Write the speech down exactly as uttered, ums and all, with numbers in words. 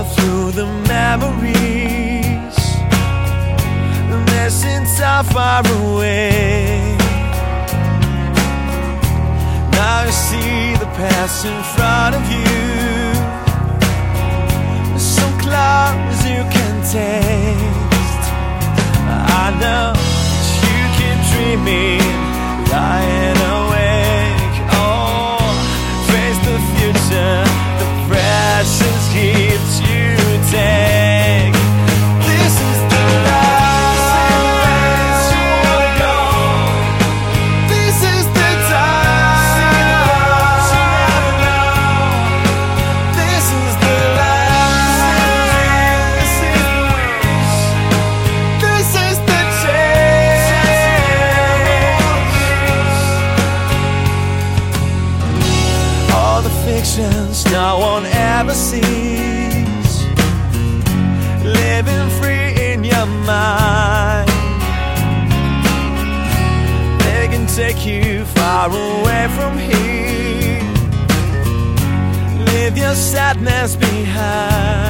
through the memories, they're since so far away. Now you see the past in front of you, so close you can taste. I know you keep dreaming, lying awake. Oh, face the future, the precious gifts you take. This is the life you wanna go. This is the time you never know. This is the life. This is the wish. This is the change. All the fictions no one ever sees, living free in your mind. They can take you far away from here, leave your sadness behind.